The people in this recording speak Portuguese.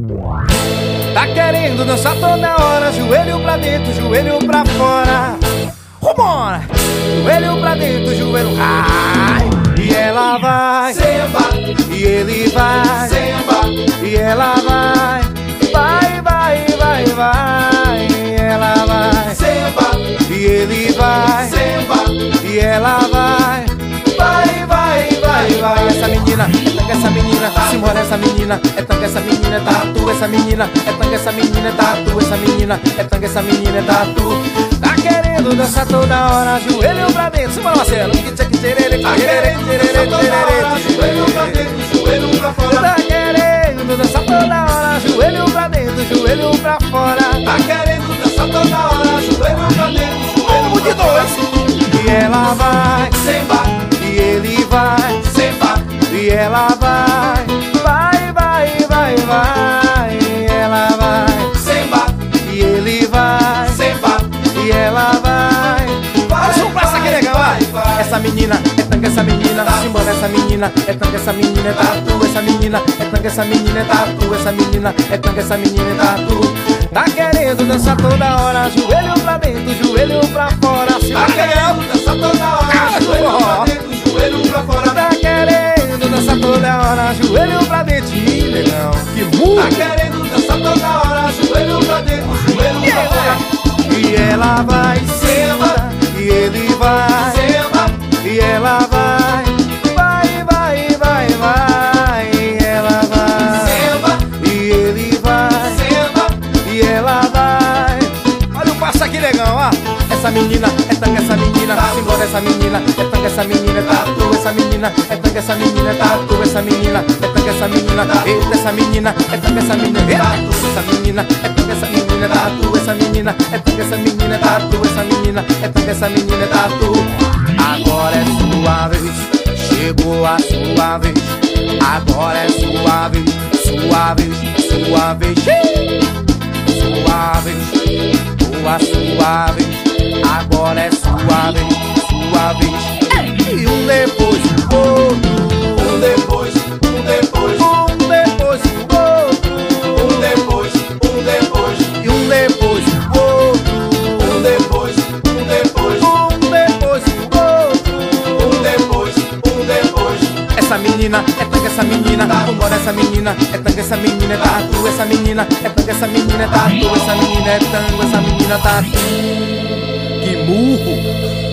Tá querendo dançar toda hora, joelho pra dentro, joelho pra fora. Vambora! Joelho pra dentro, joelho, ai. E ela vai, Samba, e ele vai, samba, e ela vai, vai, vai, vai, vai. E ela vai, samba, e ele vai, samba, e ela vai, vai, vai, vai, vai. Essa menina, é tanga essa menina, simbora essa menina, é tanga essa menina, é tatu essa menina, é tanga essa menina, é tatu essa menina, é tanga essa menina, é tatu. Tá querendo dançar toda hora, joelho pra dentro, simbora Marcelo. tá querendo dançar toda hora, joelho pra dentro, joelho pra fora. Tá querendo dançar toda hora, joelho pra dentro, joelho pra fora. Tá querendo dançar toda hora, joelho pra dentro, joelho pra fora. E ela vai, Samba, e ele vai, samba, e ela vai, vai, vai, vai, vai. E ela vai, samba, e ele vai, samba, e ela vai. Faz um braço aqui legal, vai. Essa menina, é tanga essa menina, simbora essa menina, é tanga essa menina, é tatu essa menina, é tanga essa menina, é tatu essa menina, é tanga essa menina, é tatu. Tá querendo dançar toda hora, joelho pra dentro, joelho pra fora. tá querendo dançar toda hora, joelho pra dentro, joelho pra fora. Tá querendo dançar toda hora, joelho pra dentro. Ih, legal, que murro. Tá querendo dançar toda hora, joelho pra dentro, joelho pra fora. E ela vai, samba, e ele vai, Samba, e ela vai, vai, vai, vai, vai. E ela vai, samba, e ele vai, samba, e ela vai. Olha o passo aqui, legal, ó. Essa menina, é tanga essa menina, simbora essa menina, é tanga essa menina, é tatu essa menina, é tanga essa menina, é tatu essa menina, é tanga essa menina, eita essa menina, é tanga essa menina, eita essa menina, é tanga essa menina, é tatu essa menina, é tanga essa menina, é tatu essa menina, é tanga essa menina, é tatu. Agora é sua vez, chegou a sua vez. Agora é sua vez, sua vez, sua vez, sua vez, boa sua vez. Agora é sua vez, sua vez. E um depois o outro, um depois, um depois, um depois o outro, um depois, um depois, e um depois o outro, um depois, um depois, um depois o outro. um depois, um depois. Essa menina, é tanga essa menina, vambora essa menina, é tanga essa menina, é tatu essa menina, é tanga essa menina, é tatu essa menina, é tanga essa menina, tatu. Que murro!